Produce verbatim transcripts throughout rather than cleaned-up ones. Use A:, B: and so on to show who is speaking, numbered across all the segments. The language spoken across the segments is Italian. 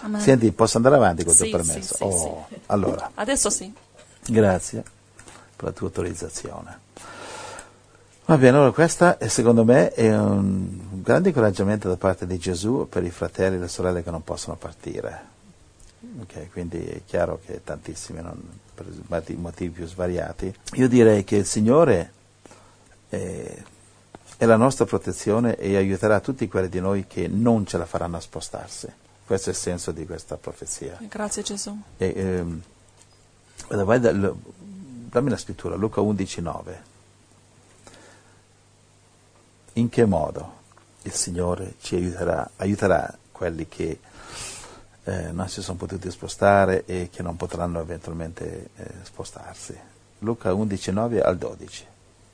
A: Amen.
B: Senti, posso andare avanti con il
A: Sì,
B: tuo permesso?
A: sì, sì,
B: oh,
A: sì.
B: Allora,
A: Adesso sì.
B: grazie per la tua autorizzazione. Va bene, allora questa è, secondo me è un grande incoraggiamento da parte di Gesù per i fratelli e le sorelle che non possono partire. Okay, quindi è chiaro che tantissimi, non, per i motivi più svariati. Io direi che il Signore è, è la nostra protezione e aiuterà tutti quelli di noi che non ce la faranno a spostarsi. Questo è il senso di questa profezia.
A: Grazie Gesù.
B: E, ehm, vai da, dammi la scrittura, Luca undici nove. In che modo il Signore ci aiuterà, aiuterà quelli che eh, non si sono potuti spostare e che non potranno eventualmente eh, spostarsi? Luca undici nove al dodici.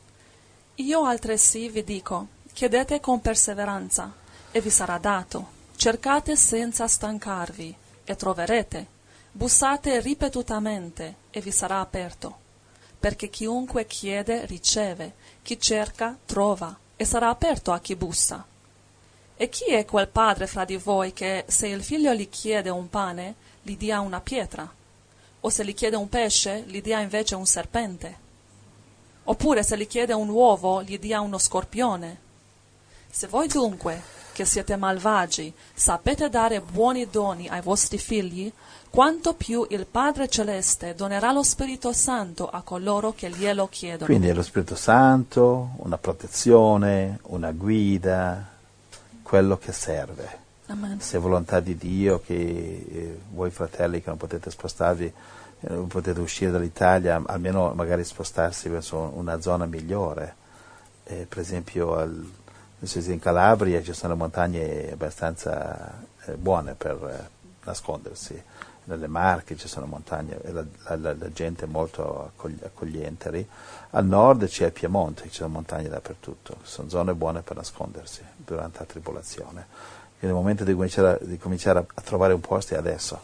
A: Io altresì vi dico, chiedete con perseveranza e vi sarà dato, cercate senza stancarvi e troverete, bussate ripetutamente e vi sarà aperto, perché chiunque chiede riceve, chi cerca trova e sarà aperto a chi bussa. E chi è quel padre fra di voi che, se il figlio gli chiede un pane, gli dia una pietra? O se gli chiede un pesce, gli dia invece un serpente? Oppure se gli chiede un uovo, gli dia uno scorpione? Se voi dunque, che siete malvagi, sapete dare buoni doni ai vostri figli, quanto più il Padre Celeste donerà lo Spirito Santo a coloro che glielo chiedono.
B: Quindi è lo Spirito Santo, una protezione, una guida, quello che serve.
A: Amen.
B: Se è volontà di Dio che eh, voi fratelli che non potete spostarvi, eh, non potete uscire dall'Italia, almeno magari spostarsi verso una zona migliore. Eh, per esempio al, in Calabria ci sono montagne abbastanza eh, buone per eh, nascondersi. Nelle Marche ci sono montagne e la, la, la gente è molto accogliente lì. Al nord c'è il Piemonte, ci sono montagne dappertutto, sono zone buone per nascondersi durante la tribolazione. Quindi il momento di cominciare, a, di cominciare a trovare un posto è adesso.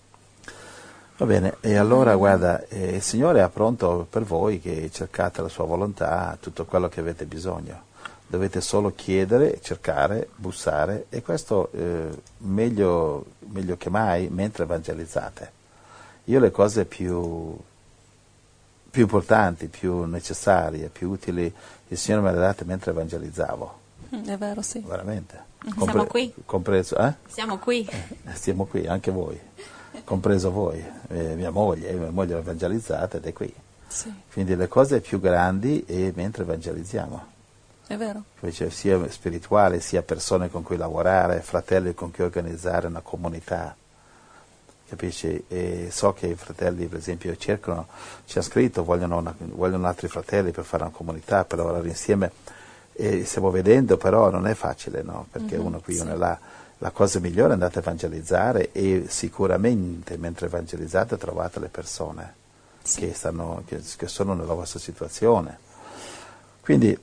B: Va bene, e allora guarda, eh, il Signore è pronto per voi che cercate la sua volontà, tutto quello che avete bisogno. Dovete solo chiedere, cercare, bussare, e questo eh, meglio, meglio che mai mentre evangelizzate. Io le cose più, più importanti, più necessarie, più utili, il Signore me le ha date mentre evangelizzavo.
A: Mm, è vero, sì.
B: Veramente.
C: Compre- Siamo qui.
B: Compreso, eh?
C: Siamo qui.
B: Eh, stiamo qui, anche voi, compreso voi. Eh, mia moglie, mia moglie l'ha evangelizzata ed è qui.
A: Sì.
B: Quindi le cose più grandi è mentre evangelizziamo.
A: È vero.
B: Cioè, sia spirituale, sia persone con cui lavorare, fratelli con cui organizzare una comunità, capisci? E so che i fratelli, per esempio, cercano, ci hanno scritto, vogliono, una, vogliono altri fratelli per fare una comunità, per lavorare insieme, e stiamo vedendo, però non è facile, no? Perché mm-hmm, uno qui, sì. uno è là. La cosa migliore è andare a evangelizzare, e sicuramente mentre evangelizzate trovate le persone sì. che, stanno, che, che sono nella vostra situazione. Quindi,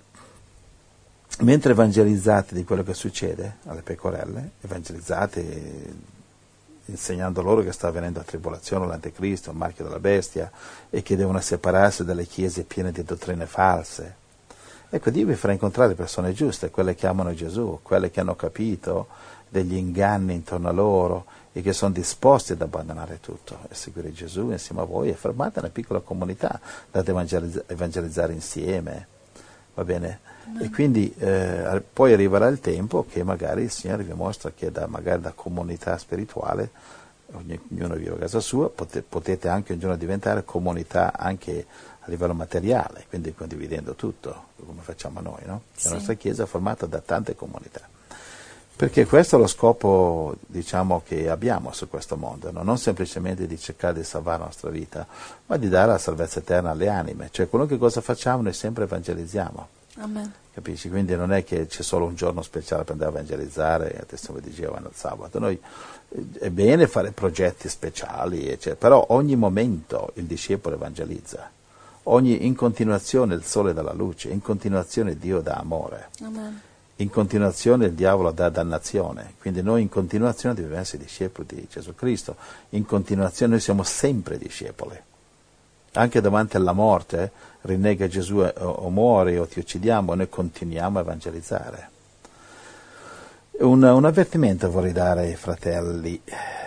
B: mentre evangelizzate di quello che succede alle pecorelle, evangelizzate insegnando loro che sta avvenendo la tribolazione, l'anticristo, il marchio della bestia, e che devono separarsi dalle chiese piene di dottrine false. Ecco, Dio vi farà incontrare persone giuste, quelle che amano Gesù, quelle che hanno capito degli inganni intorno a loro e che sono disposti ad abbandonare tutto e seguire Gesù insieme a voi, e formate una piccola comunità, andate a evangelizz- evangelizzare insieme, va bene? No. E quindi eh, poi arriverà il tempo che magari il Signore vi mostra che da, magari da comunità spirituale, ognuno vive a casa sua, potete, potete anche un giorno diventare comunità anche a livello materiale, quindi condividendo tutto, come facciamo noi, no? Sì. La nostra Chiesa è formata da tante comunità. Perché questo è lo scopo, diciamo, che abbiamo su questo mondo, no? Non semplicemente di cercare di salvare la nostra vita, ma di dare la salvezza eterna alle anime. Cioè, qualunque cosa facciamo, noi sempre evangelizziamo.
A: Amen.
B: Capisci? Quindi non è che c'è solo un giorno speciale per andare a evangelizzare, a testimone di Geova nel sabato. Noi, è bene fare progetti speciali, eccetera, però ogni momento il discepolo evangelizza. Ogni, in continuazione il sole dà la luce, in continuazione Dio dà amore.
A: Amen.
B: In continuazione il diavolo dà dannazione, quindi noi in continuazione dobbiamo essere discepoli di Gesù Cristo, in continuazione noi siamo sempre discepoli. Anche davanti alla morte, rinnega Gesù o, o muori o ti uccidiamo, noi continuiamo a evangelizzare. Un, un avvertimento vorrei dare ai fratelli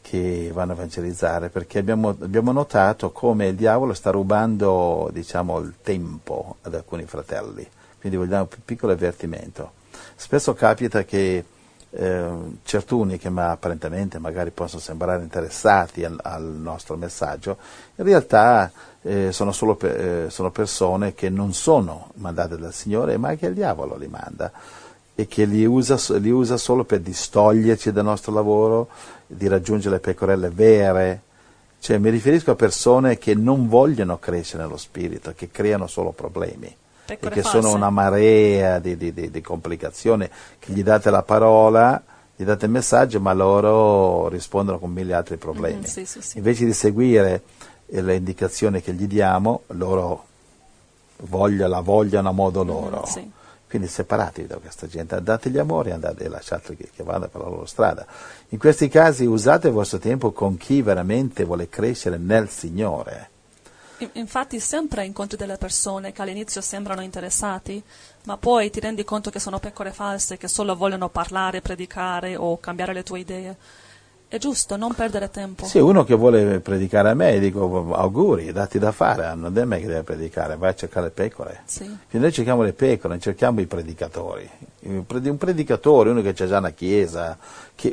B: che vanno a evangelizzare, perché abbiamo, abbiamo notato come il diavolo sta rubando, diciamo, il tempo ad alcuni fratelli. Quindi vogliamo un piccolo avvertimento. Spesso capita che eh, certuni che ma apparentemente magari possono sembrare interessati al, al nostro messaggio, in realtà eh, sono solo pe- eh, sono persone che non sono mandate dal Signore, ma che il diavolo li manda e che li usa, li usa solo per distoglierci dal nostro lavoro, di raggiungere le pecorelle vere. Cioè, mi riferisco a persone che non vogliono crescere nello spirito, che creano solo problemi.
A: Pecore
B: e che
A: false.
B: sono una marea di, di, di, di complicazioni, che gli date la parola, gli date il messaggio, ma loro rispondono con mille altri problemi.
A: Mm, sì, sì, sì.
B: Invece di seguire le indicazioni che gli diamo, loro voglia, la vogliono a modo loro.
A: Mm, sì.
B: Quindi separatevi da questa gente, dategli amore, andate e lasciateli che, che vadano per la loro strada. In questi casi usate il vostro tempo con chi veramente vuole crescere nel Signore.
A: Infatti sempre incontri delle persone che all'inizio sembrano interessati, ma poi ti rendi conto che sono pecore false, che solo vogliono parlare, predicare o cambiare le tue idee. È giusto non perdere tempo.
B: Sì, uno che vuole predicare a me, dico auguri, dati da fare, non è me che deve predicare, vai a cercare le pecore.
A: Sì.
B: Quindi noi cerchiamo le pecore, non cerchiamo i predicatori. Un predicatore, uno che c'ha già una chiesa, che,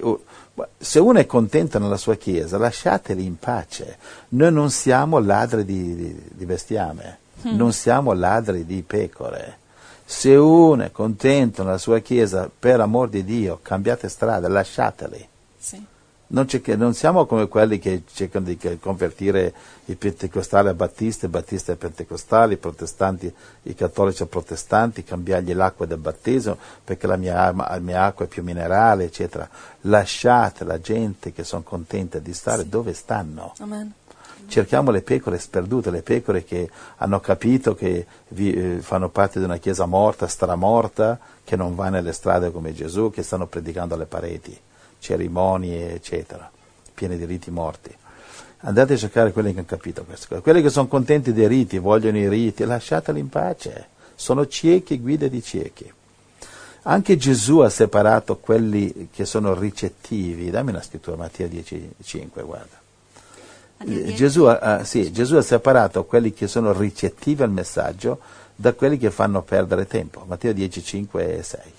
B: se uno è contento nella sua chiesa, lasciateli in pace. Noi non siamo ladri di, di, di bestiame, mm. non siamo ladri di pecore. Se uno è contento nella sua chiesa, per amor di Dio, cambiate strada, lasciateli.
A: Sì.
B: Non, non siamo come quelli che cercano di convertire i pentecostali a battisti, i battisti a pentecostali, i protestanti, i cattolici a protestanti, cambiargli l'acqua del battesimo perché la mia, la mia acqua è più minerale, eccetera. Lasciate la gente che sono contente di stare sì. dove stanno.
A: Amen.
B: Cerchiamo le pecore sperdute, le pecore che hanno capito che vi, eh, fanno parte di una chiesa morta, stramorta, che non va nelle strade come Gesù, che stanno predicando alle pareti. Cerimonie, eccetera, piene di riti morti. Andate a cercare quelli che hanno capito queste cose. Quelli che sono contenti dei riti, vogliono i riti, lasciateli in pace. Sono ciechi, guide di ciechi. Anche Gesù ha separato quelli che sono ricettivi. Dammi una scrittura, Mattia dieci cinque, guarda. Gesù ha, sì, Gesù ha separato quelli che sono ricettivi al messaggio da quelli che fanno perdere tempo. Matteo dieci cinque e sei.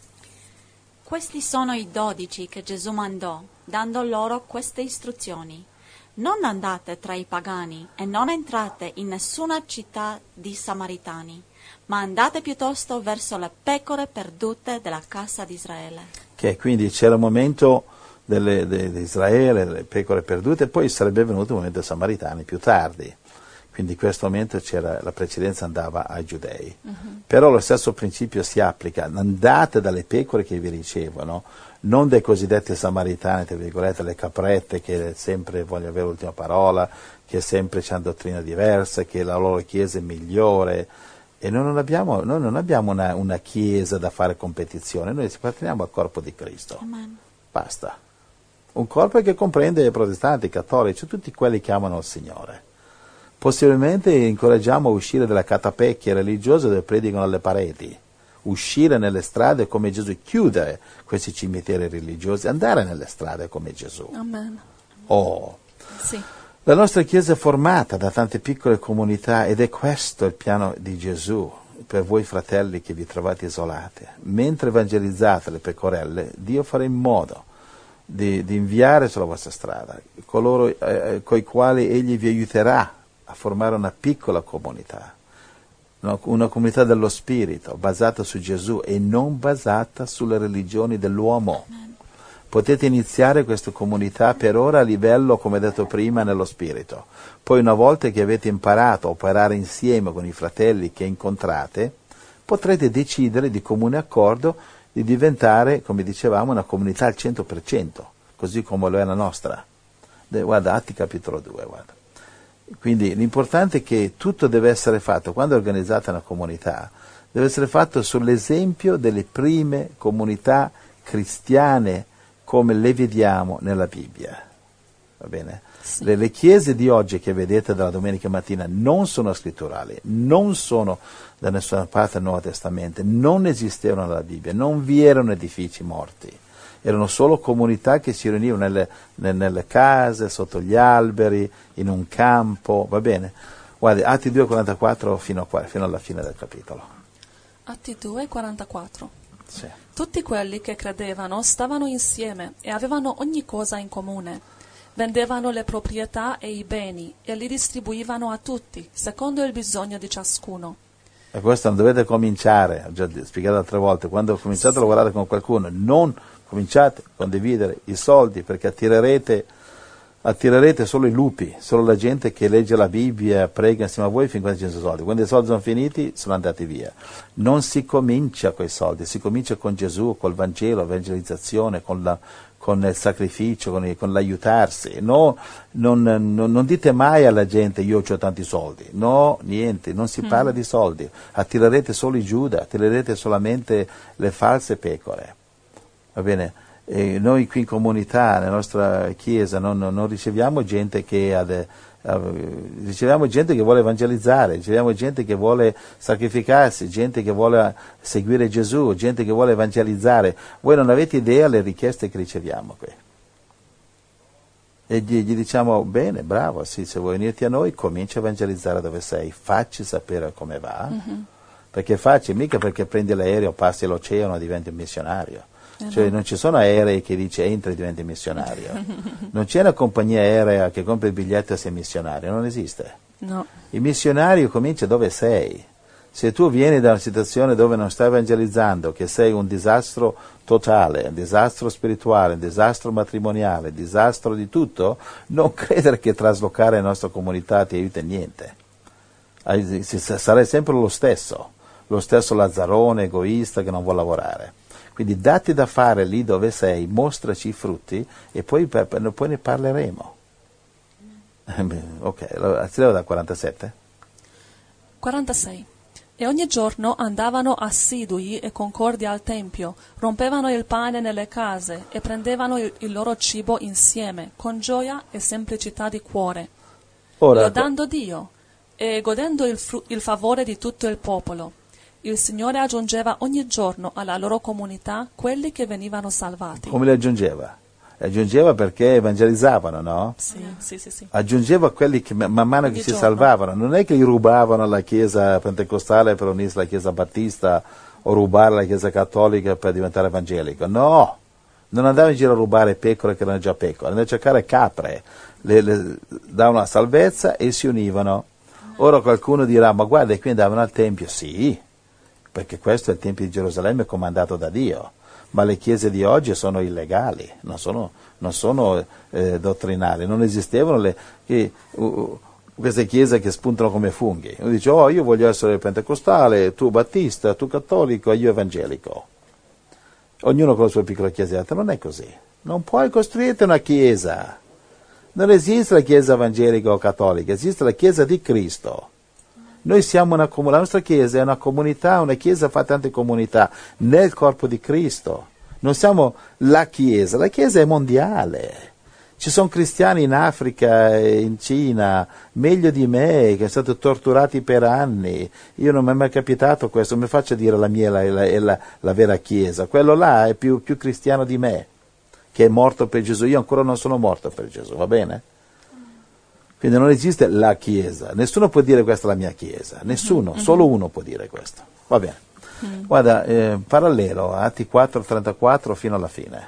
C: Questi sono i dodici che Gesù mandò, dando loro queste istruzioni. Non andate tra i pagani e non entrate in nessuna città di Samaritani, ma andate piuttosto verso le pecore perdute della casa di Israele.
B: Che quindi c'era il momento delle, de, di Israele, delle pecore perdute, e poi sarebbe venuto il momento dei Samaritani più tardi. Quindi in questo momento c'era, la precedenza andava ai giudei. Uh-huh. Però lo stesso principio si applica, andate dalle pecore che vi ricevono, non dai cosiddetti samaritani, tra virgolette, le caprette che sempre vogliono avere l'ultima parola, che sempre hanno dottrina diversa, che la loro chiesa è migliore. E noi non abbiamo, noi non abbiamo una, una chiesa da fare competizione, noi ci apparteniamo al corpo di Cristo.
C: Amen.
B: Basta. Un corpo che comprende i protestanti, i cattolici, tutti quelli che amano il Signore. Possibilmente incoraggiamo a uscire dalle catapecchie religiose dove predicano alle pareti, uscire nelle strade come Gesù, chiudere questi cimiteri religiosi, andare nelle strade come Gesù.
A: Amen.
B: Oh.
A: Sì.
B: La nostra Chiesa è formata da tante piccole comunità ed è questo il piano di Gesù per voi fratelli che vi trovate isolati. Mentre evangelizzate le pecorelle, Dio farà in modo di, di inviare sulla vostra strada coloro eh, coi quali Egli vi aiuterà a formare una piccola comunità, una, una comunità dello Spirito, basata su Gesù e non basata sulle religioni dell'uomo. Amen. Potete iniziare questa comunità per ora a livello, come detto prima, nello Spirito. Poi una volta che avete imparato a operare insieme con i fratelli che incontrate, potrete decidere di comune accordo di diventare, come dicevamo, una comunità al cento per cento, così come lo è la nostra. Guarda, Atti capitolo due, guarda. Quindi l'importante è che tutto deve essere fatto, quando è organizzata una comunità, deve essere fatto sull'esempio delle prime comunità cristiane come le vediamo nella Bibbia. Va bene? Sì. Le, le chiese di oggi che vedete dalla domenica mattina non sono scritturali, non sono da nessuna parte del Nuovo Testamento, non esistevano nella Bibbia, non vi erano edifici morti. erano solo comunità che si riunivano nelle, nelle, nelle case, sotto gli alberi, in un campo, va bene? Guardi, Atti due quarantaquattro fino, a qua, fino alla fine del capitolo.
A: Atti due quarantaquattro.
B: Sì.
A: Tutti quelli che credevano stavano insieme e avevano ogni cosa in comune. Vendevano le proprietà e i beni e li distribuivano a tutti, secondo il bisogno di ciascuno.
B: E questo non dovete cominciare, ho già spiegato altre volte, quando cominciate a lavorare con qualcuno, non cominciate a condividere i soldi, perché attirerete, attirerete solo i lupi, solo la gente che legge la Bibbia, prega insieme a voi fin quando ci sono soldi. Quando i soldi sono finiti, sono andati via. Non si comincia con i soldi, si comincia con Gesù, col Vangelo, evangelizzazione, con la con il sacrificio, con, il, con l'aiutarsi. No, non, non, non dite mai alla gente io ho tanti soldi. No, niente, non si mm. parla di soldi. Attirerete solo i Giuda, attirerete solamente le false pecore. Va bene? E noi qui in comunità, nella nostra chiesa, non, non riceviamo gente che ha de, uh, riceviamo gente che vuole evangelizzare, riceviamo gente che vuole sacrificarsi, gente che vuole seguire Gesù, gente che vuole evangelizzare. Voi non avete idea delle richieste che riceviamo qui. E gli, gli diciamo, bene, bravo, sì, se vuoi venirti a noi, comincia a evangelizzare dove sei, facci sapere come va, mm-hmm. perché facci, mica perché prendi l'aereo, passi l'oceano e diventi un missionario. Cioè non ci sono aerei che dice entra e diventi missionario. Non c'è una compagnia aerea che compra il biglietto e sei missionario, non esiste.
A: No.
B: Il missionario comincia dove sei. Se tu vieni da una situazione dove non stai evangelizzando, che sei un disastro totale, un disastro spirituale, un disastro matrimoniale, un disastro di tutto, non credere che traslocare la nostra comunità ti aiuta in niente. Sarai sempre lo stesso, lo stesso lazzarone egoista che non vuole lavorare. Quindi datti da fare lì dove sei, mostraci i frutti e poi, poi ne parleremo. Ok, allora, si leva da quarantasette?
A: quarantasei. E ogni giorno andavano assidui e concordi al Tempio, rompevano il pane nelle case e prendevano il, il loro cibo insieme, con gioia e semplicità di cuore,
B: Ora,
A: lodando Dio e godendo il, fru- il favore di tutto il popolo. Il Signore aggiungeva ogni giorno alla loro comunità quelli che venivano salvati.
B: Come li aggiungeva? Li aggiungeva perché evangelizzavano, no?
A: Sì, sì, sì. sì.
B: Aggiungeva quelli che man mano
A: ogni
B: che
A: giorno.
B: si salvavano. Non è che li rubavano alla Chiesa pentecostale per unirsi alla Chiesa battista o rubare alla Chiesa cattolica per diventare evangelico. No! Non andava in giro a rubare pecore che erano già pecore, andava a cercare capre, le, le davano la salvezza e si univano. Ora qualcuno dirà, ma guarda, qui andavano al Tempio. Sì, perché questo è il Tempio di Gerusalemme comandato da Dio, ma le chiese di oggi sono illegali, non sono, non sono eh, dottrinali, non esistevano le, che, uh, queste chiese che spuntano come funghi. Uno dice, oh, io voglio essere pentecostale, tu battista, tu cattolico, io evangelico. Ognuno con la sua piccola chiesetta. Non è così. Non puoi costruirti una chiesa. Non esiste la chiesa evangelica o cattolica, esiste la chiesa di Cristo. Noi siamo una comunità, la nostra chiesa è una comunità, una chiesa fa tante comunità nel corpo di Cristo. Non siamo la chiesa, la chiesa è mondiale. Ci sono cristiani in Africa e in Cina, meglio di me, che sono stati torturati per anni. Io non mi è mai capitato questo, non mi faccio dire la mia è la, è la, la vera chiesa. Quello là è più, più cristiano di me, che è morto per Gesù. Io ancora non sono morto per Gesù, va bene? Quindi non esiste la Chiesa, nessuno può dire questa è la mia Chiesa, nessuno, mm-hmm. solo uno può dire questo. Va bene. Mm. Guarda, eh, parallelo, Atti quattro trentaquattro fino alla fine.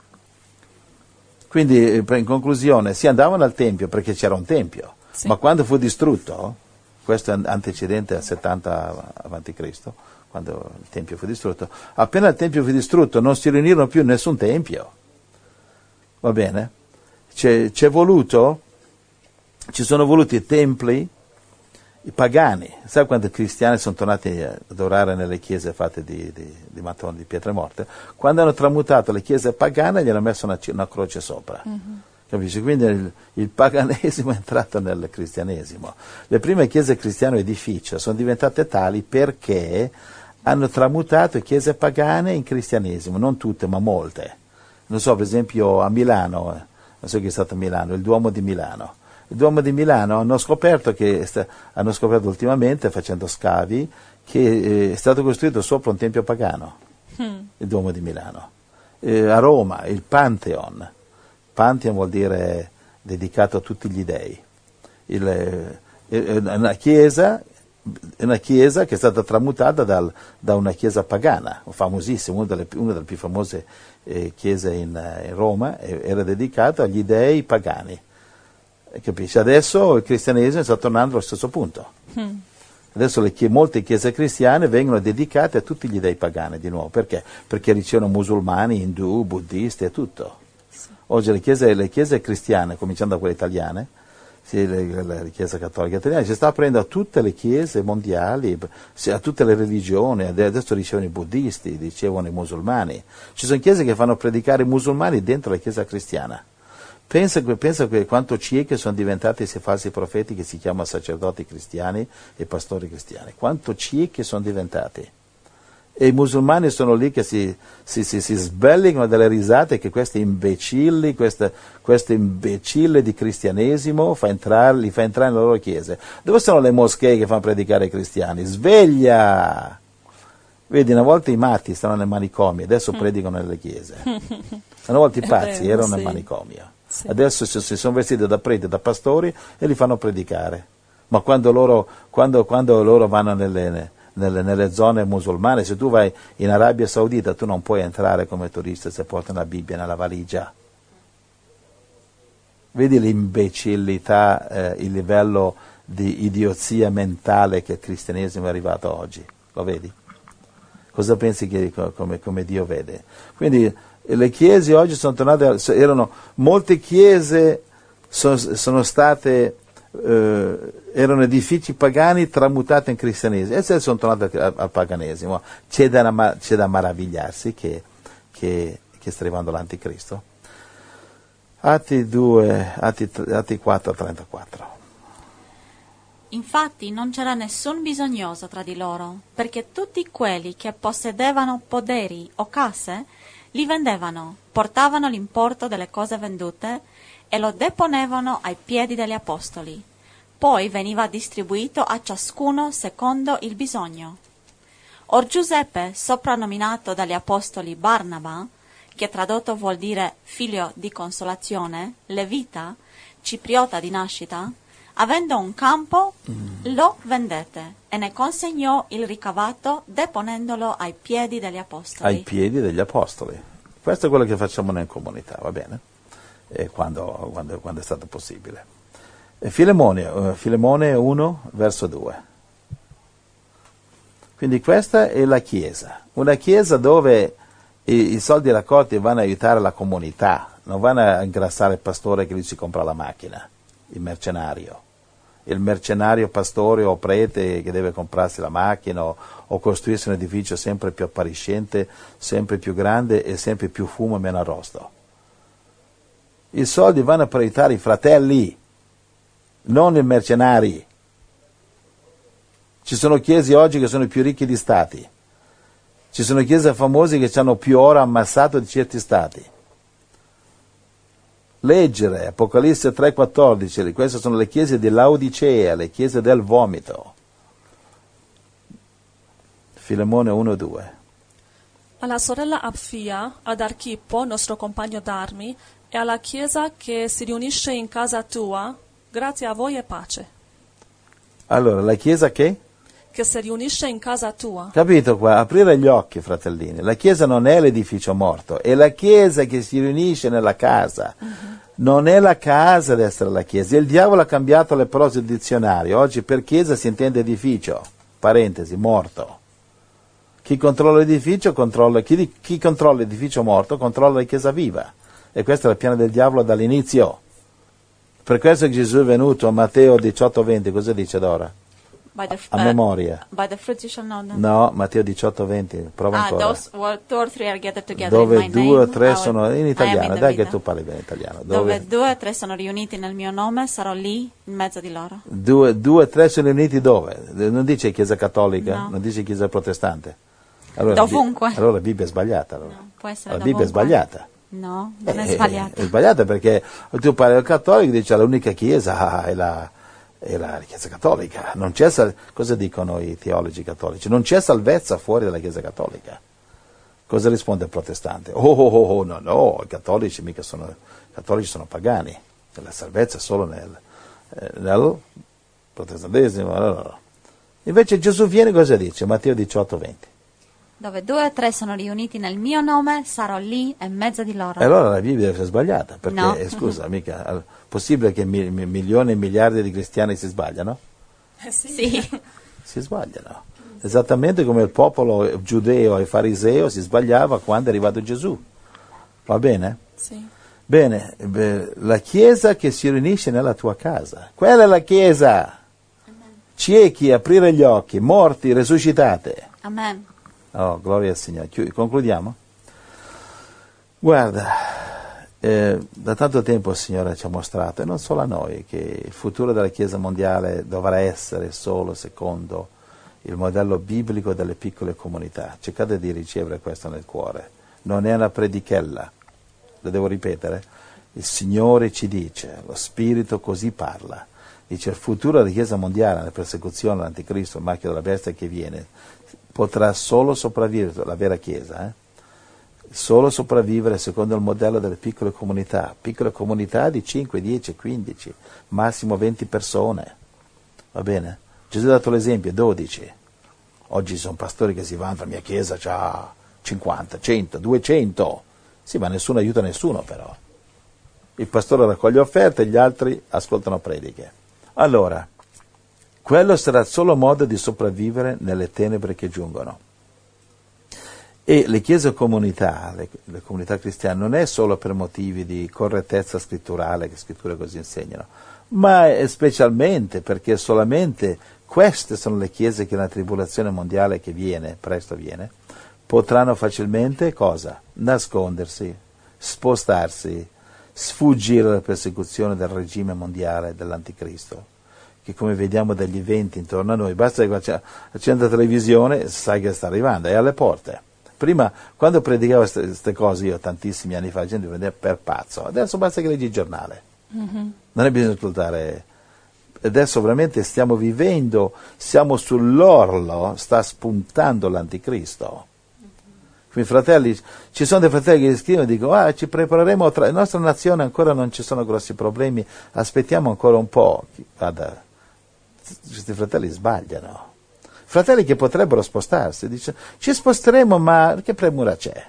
B: Quindi, in conclusione, si andavano al Tempio perché c'era un Tempio, sì. Ma quando fu distrutto, questo è antecedente al settanta avanti Cristo, quando il Tempio fu distrutto, appena il Tempio fu distrutto non si riunirono più in nessun Tempio. Va bene? C'è, c'è voluto... Ci sono voluti i templi, i pagani. Sai quando i cristiani sono tornati ad adorare nelle chiese fatte di, di, di mattoni, di pietre morte? Quando hanno tramutato le chiese pagane gli hanno messo una, una croce sopra. Mm-hmm. Capisci? Quindi il, il paganesimo è entrato nel cristianesimo. Le prime chiese cristiane edificio sono diventate tali perché hanno tramutato le chiese pagane in cristianesimo, non tutte, ma molte. Non so, per esempio a Milano, non so chi è stato a Milano, il Duomo di Milano. Il Duomo di Milano hanno scoperto che hanno scoperto ultimamente, facendo scavi, che è stato costruito sopra un tempio pagano, mm. il Duomo di Milano. eh, a Roma il Pantheon. Pantheon vuol dire dedicato a tutti gli dei. Il, eh, una chiesa una chiesa che è stata tramutata dal, da una chiesa pagana, famosissima, una delle, una delle più famose eh, chiese in, in Roma, eh, era dedicata agli dei pagani. Capisci? Adesso il cristianesimo sta tornando allo stesso punto. Mm. Adesso le, molte chiese cristiane vengono dedicate a tutti gli dei pagani di nuovo. Perché? Perché ricevono musulmani, indù, buddisti e tutto. Sì. Oggi le chiese, le chiese cristiane, cominciando da quelle italiane, sì, la, la Chiesa Cattolica Italiana si sta aprendo a tutte le chiese mondiali, a tutte le religioni, adesso ricevono i buddisti, ricevono i musulmani. Ci sono chiese che fanno predicare i musulmani dentro la Chiesa cristiana. Pensa, pensa quanto cieche sono diventati questi falsi profeti che si chiamano sacerdoti cristiani e pastori cristiani. Quanto cieche sono diventati. E i musulmani sono lì che si, si, si, si sbellicano dalle risate che questi imbecilli, queste, questo imbecille di cristianesimo fa entrare, li fa entrare nelle loro chiese. Dove sono le moschee che fanno predicare i cristiani? Sveglia! Vedi, una volta i matti stavano nei manicomi, adesso mm. predicano nelle chiese. Una volta i pazzi erano sì. nel manicomio. Sì. Adesso si sono vestiti da preti, da pastori e li fanno predicare. Ma quando loro, quando, quando loro vanno nelle... Nelle, nelle zone musulmane, se tu vai in Arabia Saudita tu non puoi entrare come turista se porti una Bibbia nella valigia. Vedi l'imbecillità, eh, il livello di idiozia mentale che il cristianesimo è arrivato oggi, lo vedi? Cosa pensi che come, come Dio vede? Quindi le chiese oggi sono tornate, erano molte chiese sono, sono state eh, erano edifici pagani tramutati in cristianesimo e adesso sono tornati al, al paganesimo. C'è da, c'è da maravigliarsi che, che, che sta arrivando l'anticristo. Atti due, Atti, Atti quattro, trentaquattro.
C: Infatti non c'era nessun bisognoso tra di loro, perché tutti quelli che possedevano poderi o case li vendevano, portavano l'importo delle cose vendute e lo deponevano ai piedi degli apostoli. Poi veniva distribuito a ciascuno secondo il bisogno. Or Giuseppe, soprannominato dagli apostoli Barnaba, che tradotto vuol dire figlio di consolazione, levita, cipriota di nascita, avendo un campo, mm. lo vendette e ne consegnò il ricavato deponendolo ai piedi degli apostoli.
B: Ai piedi degli apostoli. Questo è quello che facciamo noi in comunità, va bene? E quando, quando, quando è stato possibile. E Filemone, uh, Filemone uno, verso due. Quindi questa è la Chiesa. Una Chiesa dove i, i soldi raccolti vanno a aiutare la comunità, non vanno a ingrassare il pastore che lui si compra la macchina, il mercenario. Il mercenario pastore o prete che deve comprarsi la macchina o, o costruirsi un edificio sempre più appariscente, sempre più grande e sempre più fumo e meno arrosto. I soldi vanno per aiutare i fratelli, non i mercenari. Ci sono chiese oggi che sono i più ricchi di stati. Ci sono chiese famose che hanno più oro ammassato di certi stati. Leggere Apocalisse tre quattordici, queste sono le chiese di Laodicea, le chiese del vomito. Filemone uno due.
A: Alla sorella Apfia, ad Archippo, nostro compagno d'armi, e alla chiesa che si riunisce in casa tua, grazie a voi e pace.
B: Allora, la chiesa che?
A: Che si riunisce in casa tua.
B: Capito qua? Aprire gli occhi, fratellini. La chiesa non è l'edificio morto, è la chiesa che si riunisce nella casa. Uh-huh. Non è la casa ad essere la chiesa. Il diavolo ha cambiato le parole del dizionario. Oggi per chiesa si intende edificio, parentesi, morto. Chi controlla l'edificio controlla, chi, chi controlla l'edificio morto controlla la chiesa viva. E questo è il piano del diavolo dall'inizio. Per questo che Gesù è venuto a Matteo diciotto venti, cosa dice Dora?
C: By the,
B: a
C: uh,
B: memoria.
C: By the fruits you shall know them.
B: No, Matteo diciotto venti, prova
C: ah,
B: ancora.
C: Those were two or three are gathered together
B: Dove
C: in my
B: due o
C: name,
B: tre
C: I
B: sono
C: will,
B: in italiano,
C: in
B: dai
C: vita.
B: che tu parli bene italiano.
C: Dove,
B: Dove
C: due o tre sono riuniti nel mio nome, sarò lì in mezzo di loro.
B: Due, due o tre sono riuniti dove? Non dice Chiesa Cattolica,
C: no.
B: Non dice Chiesa Protestante. Allora,
C: dovunque.
B: Bi- allora la Bibbia è sbagliata. Allora.
C: No, può essere
B: la Bibbia è sbagliata.
C: No, non è
B: eh,
C: sbagliata.
B: È sbagliata perché tu parli al cattolico e dici l'unica Chiesa è la... è la Chiesa Cattolica. Non c'è sal- cosa dicono i teologi cattolici? Non c'è salvezza fuori dalla Chiesa Cattolica. Cosa risponde il protestante? Oh, oh, oh, oh no, no, i cattolici mica sono, i cattolici sono pagani, la salvezza è solo nel, eh, nel protestantesimo. No, no. Invece Gesù viene, cosa dice? Matteo diciotto venti.
C: Dove due o tre sono riuniti nel mio nome, sarò lì in mezzo di loro.
B: E allora la Bibbia deve essere sbagliata, perché,
C: no.
B: eh, scusa, mica, è possibile che mi, mi, milioni e miliardi di cristiani si sbagliano?
A: Eh sì.
C: Sì.
B: Si sbagliano. Esattamente come il popolo giudeo e fariseo si sbagliava quando è arrivato Gesù. Va bene?
A: Sì.
B: Bene, beh, la Chiesa che si riunisce nella tua casa, quella è la Chiesa. Ciechi, aprire gli occhi, morti, resuscitate.
C: Amen.
B: Oh, gloria al Signore. Chiud- concludiamo? Guarda, eh, da tanto tempo il Signore ci ha mostrato, e non solo a noi, che il futuro della Chiesa mondiale dovrà essere solo secondo il modello biblico delle piccole comunità. Cercate di ricevere questo nel cuore. Non è una predichella, lo devo ripetere. Il Signore ci dice, lo Spirito così parla. Dice, il futuro della Chiesa mondiale, la persecuzione, l'anticristo, il marchio della bestia che viene, potrà solo sopravvivere, la vera Chiesa, eh? solo sopravvivere secondo il modello delle piccole comunità, piccole comunità di cinque, dieci, quindici, massimo venti persone. Va bene? Gesù ha dato l'esempio, dodici. Oggi sono pastori che si vantano, la mia chiesa c'ha cinquanta, cento, duecento. Sì, ma nessuno aiuta nessuno però. Il pastore raccoglie offerte e gli altri ascoltano prediche. Allora, quello sarà il solo modo di sopravvivere nelle tenebre che giungono. E le chiese comunità, le, le comunità cristiane, non è solo per motivi di correttezza scritturale, che scritture così insegnano, ma è specialmente perché solamente queste sono le chiese che la tribolazione mondiale che viene, presto viene, potranno facilmente cosa? Nascondersi, spostarsi, sfuggire alla persecuzione del regime mondiale dell'anticristo, che come vediamo dagli eventi intorno a noi, basta che accenda la televisione, sai che sta arrivando, è alle porte. Prima, quando predicavo queste cose, io tantissimi anni fa, la gente mi prendeva per pazzo, adesso basta che leggi il giornale. Mm-hmm. Non è bisogno ascoltare. Adesso veramente stiamo vivendo, siamo sull'orlo, sta spuntando l'anticristo. Quindi fratelli, ci sono dei fratelli che scrivono e dicono, ah, ci prepareremo, tra... la nostra nazione ancora non ci sono grossi problemi, aspettiamo ancora un po'. Guarda, questi fratelli sbagliano. Fratelli che potrebbero spostarsi, dice, ci sposteremo, ma che premura c'è?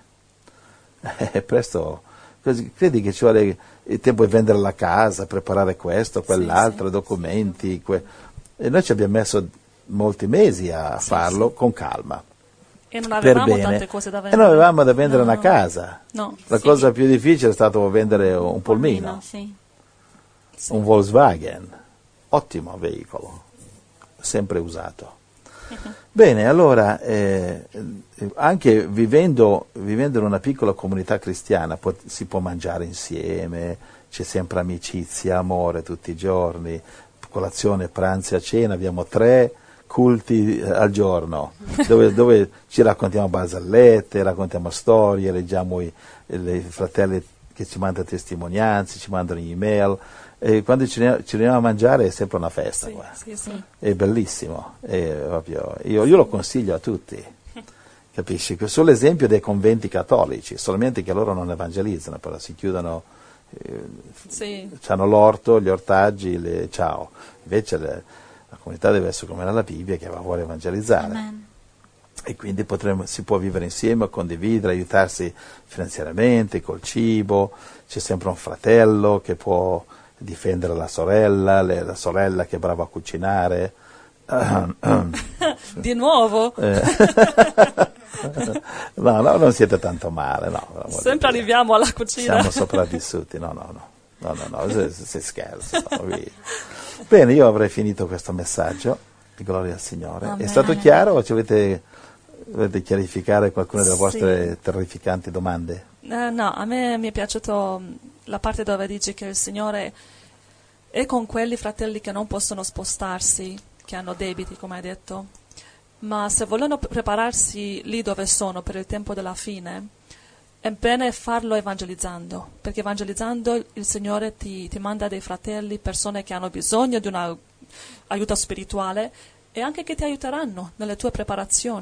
B: Eh, presto, così, credi che ci vuole il tempo di vendere la casa, preparare questo, quell'altro, sì, sì, documenti, que... e noi ci abbiamo messo molti mesi a sì, farlo sì. con calma.
A: E non avevamo tante cose da vendere.
B: E non avevamo da vendere no, una casa.
A: No.
B: La
A: sì.
B: cosa più difficile è stato vendere un polmino,
C: sì.
B: un Volkswagen, ottimo veicolo, sempre usato. Bene, allora, eh, anche vivendo, vivendo in una piccola comunità cristiana po- si può mangiare insieme, c'è sempre amicizia, amore tutti i giorni, colazione, pranzo e cena, abbiamo tre culti eh, al giorno, dove, dove ci raccontiamo barzellette, raccontiamo storie, leggiamo i, i fratelli che ci mandano testimonianze, ci mandano email. E quando ci riuniamo a mangiare è sempre una festa,
A: sì, sì, sì.
B: È bellissimo, è proprio, io, io lo consiglio a tutti, capisci? Solo l'esempio dei conventi cattolici, solamente che loro non evangelizzano, però si chiudono, eh,
A: sì.
B: hanno l'orto, gli ortaggi, le, ciao, invece le, la comunità deve essere come nella Bibbia che va a vuole evangelizzare.
C: Amen.
B: E quindi potremo, si può vivere insieme, condividere, aiutarsi finanziariamente, col cibo, c'è sempre un fratello che può difendere la sorella, le, la sorella che è brava a cucinare.
A: Di nuovo?
B: Eh. no, no, non siete tanto male. No,
A: sempre arriviamo alla cucina.
B: Siamo sopravvissuti, no, no, no, no, no, no si, si scherza. No, bene, io avrei finito questo messaggio, gloria al Signore.
C: Amen.
B: È stato chiaro o ci avete, volete chiarificare qualcuna delle
A: sì.
B: vostre terrificanti domande?
A: Eh, no, a me mi è piaciuto la parte dove dice che il Signore è con quelli fratelli che non possono spostarsi, che hanno debiti, come hai detto, ma se vogliono prepararsi lì dove sono per il tempo della fine, è bene farlo evangelizzando, perché evangelizzando il Signore ti, ti manda dei fratelli, persone che hanno bisogno di un aiuto spirituale e anche che ti aiuteranno nelle tue preparazioni.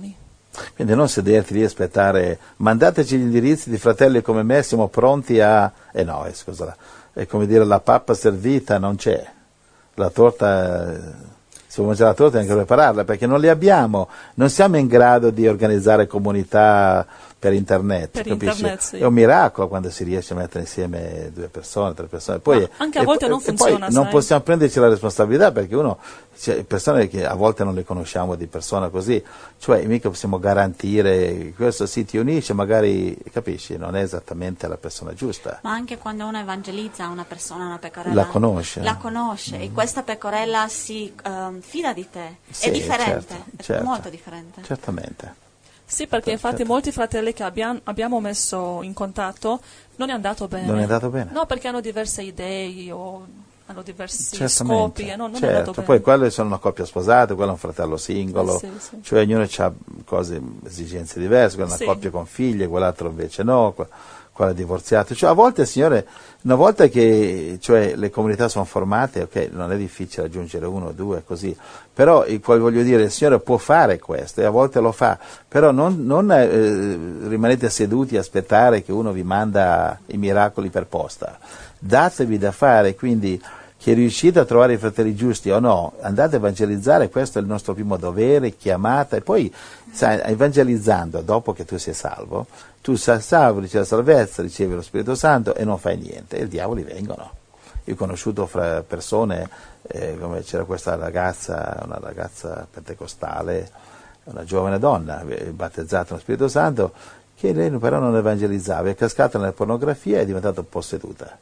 B: Quindi non sederti lì e aspettare, mandateci gli indirizzi di fratelli come me, siamo pronti a... Eh no, eh, scusa, è come dire la pappa servita, non c'è. La torta, se vuoi mangiare la torta devi anche prepararla, perché non li abbiamo, non siamo in grado di organizzare comunità per internet,
A: per
B: capisci?
A: internet, sì.
B: È un miracolo quando si riesce a mettere insieme due persone, tre persone. Poi,
A: Ma anche a volte
B: e,
A: non
B: e
A: funziona,
B: poi non
A: sai?
B: possiamo prenderci la responsabilità, perché uno, cioè, persone che a volte non le conosciamo di persona così, cioè mica possiamo garantire questo sì ti unisce, magari, capisci, non è esattamente la persona giusta.
C: Ma anche quando uno evangelizza una persona, una pecorella,
B: La conosce.
C: La conosce mm. e questa pecorella si um, fida di te.
B: Sì,
C: è differente,
B: certo,
C: è
B: certo,
C: molto differente.
B: Certamente.
A: Sì, perché infatti
B: certo.
A: molti fratelli che abbiamo, abbiamo messo in contatto non è andato bene.
B: Non è andato bene?
A: No, perché hanno diverse idee o hanno diversi
B: Certamente,
A: scopi e no, non
B: certo.
A: è andato bene.
B: Poi quelli sono una coppia sposata, quello è un fratello singolo,
A: Sì, sì.
B: cioè ognuno ha cose, esigenze diverse, quella è una
A: Sì.
B: coppia con figli, quell'altro invece no, quello è divorziato. Cioè, a volte, signore, una volta che cioè, le comunità sono formate, ok, non è difficile aggiungere uno o due, così, però voglio dire, il Signore può fare questo e a volte lo fa, però non, non eh, rimanete seduti a aspettare che uno vi manda i miracoli per posta, datevi da fare, quindi che riuscite a trovare i fratelli giusti o no, andate a evangelizzare, questo è il nostro primo dovere, chiamata, e poi sai, evangelizzando, dopo che tu sei salvo, tu sei salvo, ricevi la salvezza, ricevi lo Spirito Santo e non fai niente, e i diavoli vengono. Io ho conosciuto fra persone, eh, come c'era questa ragazza, una ragazza pentecostale, una giovane donna, battezzata nello Spirito Santo, che lei però non evangelizzava, è cascata nella pornografia e è diventata posseduta.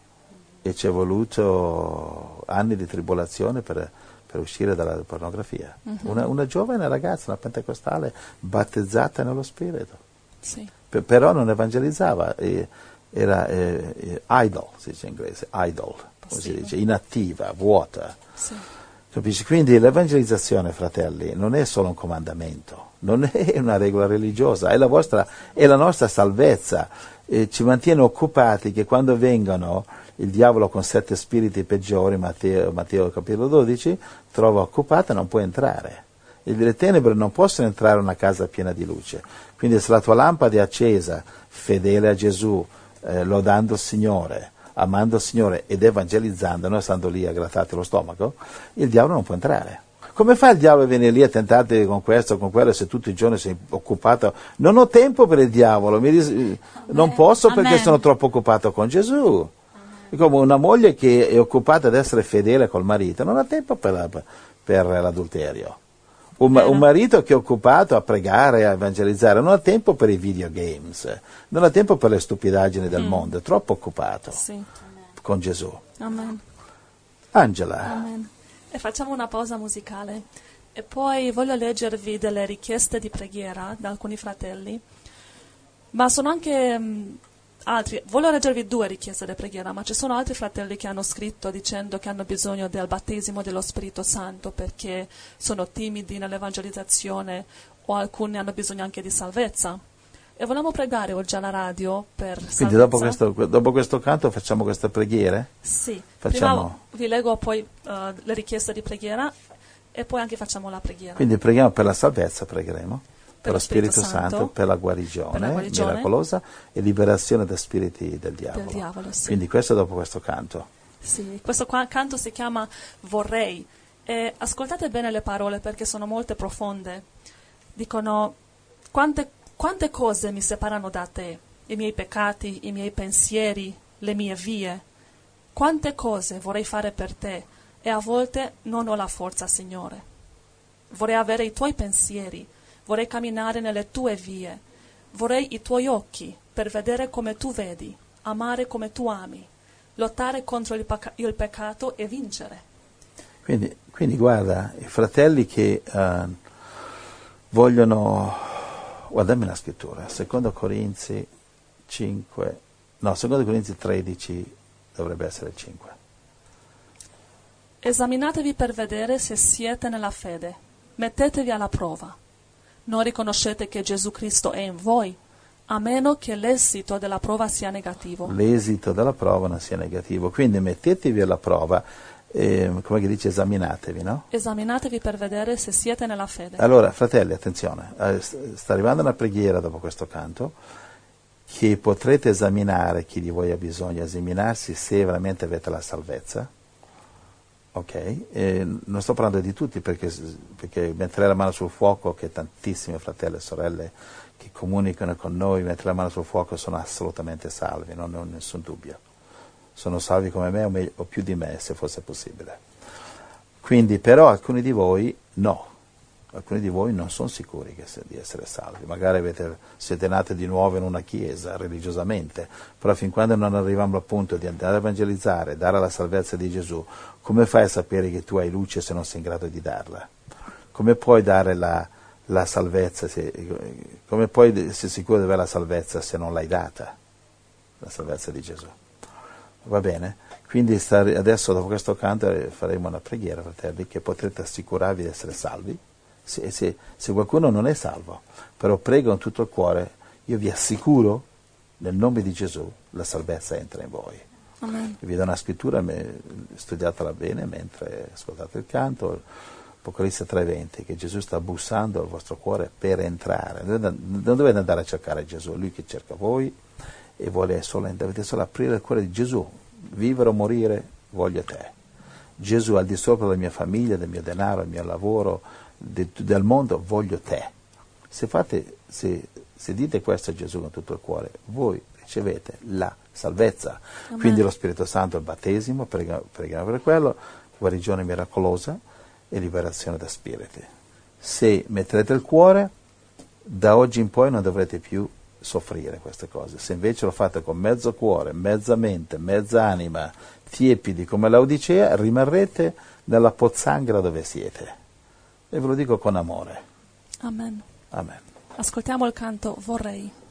B: E ci è voluto anni di tribolazione per, per uscire dalla pornografia. Uh-huh. Una, una giovane ragazza, una pentecostale, battezzata nello Spirito.
A: Sì.
B: P- però non evangelizzava, e, era eh, eh, idle, si dice in inglese, idle, come si dice, inattiva, vuota.
A: Sì.
B: Capisci? Quindi l'evangelizzazione, fratelli, non è solo un comandamento, non è una regola religiosa, è la, vostra, è la nostra salvezza. E ci mantiene occupati che quando vengono il diavolo con sette spiriti peggiori, Matteo, Matteo capitolo dodici, trova occupata e non può entrare. E le tenebre non possono entrare in una casa piena di luce. Quindi se la tua lampada è accesa, fedele a Gesù, eh, lodando il Signore, amando il Signore ed evangelizzando, non stando lì a grattarti lo stomaco, il diavolo non può entrare. Come fa il diavolo a venire lì a tentarti con questo o con quello se tutto il giorno sei occupato? Non ho tempo per il diavolo, mi dis- non posso perché
C: Amen.
B: sono troppo occupato con Gesù. È come una moglie che è occupata ad essere fedele col marito, non ha tempo per, la, per l'adulterio. Un, un marito che è occupato a pregare, a evangelizzare, non ha tempo per i videogames, non ha tempo per le stupidaggini del mm. mondo, è troppo occupato
A: sì.
B: con Gesù.
A: Amen.
B: Angela.
A: Amen. E facciamo una pausa musicale e poi voglio leggervi delle richieste di preghiera da alcuni fratelli, ma sono anche mh, altri, voglio leggervi due richieste di preghiera, ma ci sono altri fratelli che hanno scritto dicendo che hanno bisogno del battesimo dello Spirito Santo perché sono timidi nell'evangelizzazione o alcuni hanno bisogno anche di salvezza. E volevamo pregare oggi alla radio per
B: Quindi
A: salvezza.
B: dopo questo, dopo questo canto facciamo queste preghiere?
A: Sì,
B: facciamo...
A: prima vi leggo poi uh, le richieste di preghiera e poi anche facciamo la preghiera.
B: Quindi preghiamo per la salvezza, pregheremo, per, per lo Spirito, Spirito Santo, Santo per, la guarigione,
A: per la guarigione
B: miracolosa e liberazione da spiriti del diavolo.
A: Del diavolo sì.
B: Quindi questo dopo questo canto.
A: Sì, questo qua, canto si chiama Vorrei. E ascoltate bene le parole perché sono molte profonde. Dicono, quante Quante cose mi separano da te, i miei peccati, i miei pensieri, le mie vie. Quante cose vorrei fare per te e a volte non ho la forza, Signore. Vorrei avere i tuoi pensieri, vorrei camminare nelle tue vie, vorrei i tuoi occhi per vedere come tu vedi, amare come tu ami, lottare contro il, pecca- il peccato e vincere.
B: Quindi, quindi guarda, i fratelli che uh, vogliono... Guardami la scrittura, secondo Corinzi cinque, no, secondo Corinzi tredici dovrebbe essere il cinque.
A: Esaminatevi per vedere se siete nella fede, mettetevi alla prova. Non riconoscete che Gesù Cristo è in voi, a meno che l'esito della prova sia negativo.
B: L'esito della prova non sia negativo, quindi mettetevi alla prova. eh, come che dice, esaminatevi, no?
A: Esaminatevi per vedere se siete nella fede.
B: Allora, fratelli, attenzione, eh, sta arrivando una preghiera dopo questo canto, che potrete esaminare, chi di voi ha bisogno, esaminarsi se veramente avete la salvezza. Ok? E non sto parlando di tutti perché, perché metterei la mano sul fuoco che tantissimi fratelli e sorelle che comunicano con noi, mettere la mano sul fuoco, sono assolutamente salvi, non ho nessun dubbio. Sono salvi come me o, meglio, o più di me, se fosse possibile. Quindi, però, alcuni di voi no. Alcuni di voi non sono sicuri che se, di essere salvi. Magari avete, siete nati di nuovo in una chiesa, religiosamente, però fin quando non arriviamo al punto di andare a evangelizzare, dare la salvezza di Gesù, come fai a sapere che tu hai luce se non sei in grado di darla? Come puoi dare la, la salvezza, se, come puoi essere sicuro di avere la salvezza se non l'hai data? La salvezza di Gesù. Va bene? Quindi adesso, dopo questo canto, faremo una preghiera, fratelli, che potrete assicurarvi di essere salvi. Se, se, se qualcuno non è salvo, però prega con tutto il cuore, io vi assicuro, nel nome di Gesù, la salvezza entra in voi.
A: Amen.
B: Vi do una scrittura, studiatela bene mentre ascoltate il canto, Apocalisse tre venti, che Gesù sta bussando al vostro cuore per entrare. Non dovete andare a cercare Gesù, è Lui che cerca voi e vuole solo, dovete solo aprire il cuore di Gesù. Vivere o morire, voglio te. Gesù, al di sopra della mia famiglia, del mio denaro, del mio lavoro, de, del mondo, voglio te. Se fate, se, se dite questo a Gesù con tutto il cuore, voi ricevete la salvezza.
A: Amen.
B: Quindi lo Spirito Santo, il battesimo, preghiamo, preghiamo per quello, guarigione miracolosa e liberazione da spiriti. Se metterete il cuore, da oggi in poi non dovrete più soffrire queste cose. Se invece lo fate con mezzo cuore, mezza mente, mezza anima, tiepidi come Laodicea, rimarrete nella pozzanghera dove siete. E ve lo dico con amore.
A: Amen.
B: Amen.
A: Ascoltiamo il canto Vorrei.